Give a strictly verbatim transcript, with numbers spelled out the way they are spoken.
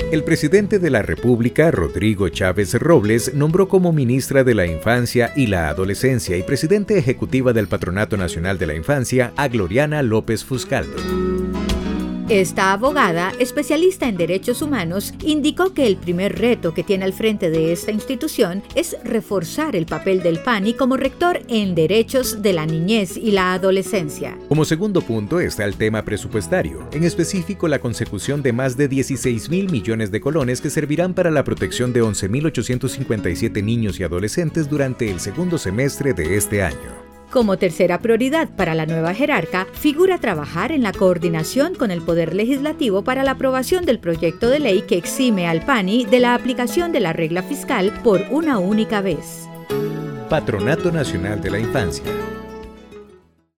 El presidente de la República, Rodrigo Chávez Robles, nombró como ministra de la Infancia y la Adolescencia y presidente ejecutiva del Patronato Nacional de la Infancia a Gloriana López Fuscaldo. Esta abogada, especialista en derechos humanos, indicó que el primer reto que tiene al frente de esta institución es reforzar el papel del PANI como rector en derechos de la niñez y la adolescencia. Como segundo punto está el tema presupuestario, en específico la consecución de más de dieciséis mil millones de colones que servirán para la protección de once mil ochocientos cincuenta y siete niños y adolescentes durante el segundo semestre de este año. Como tercera prioridad para la nueva jerarca, figura trabajar en la coordinación con el Poder Legislativo para la aprobación del proyecto de ley que exime al PANI de la aplicación de la regla fiscal por una única vez. Patronato Nacional de la Infancia.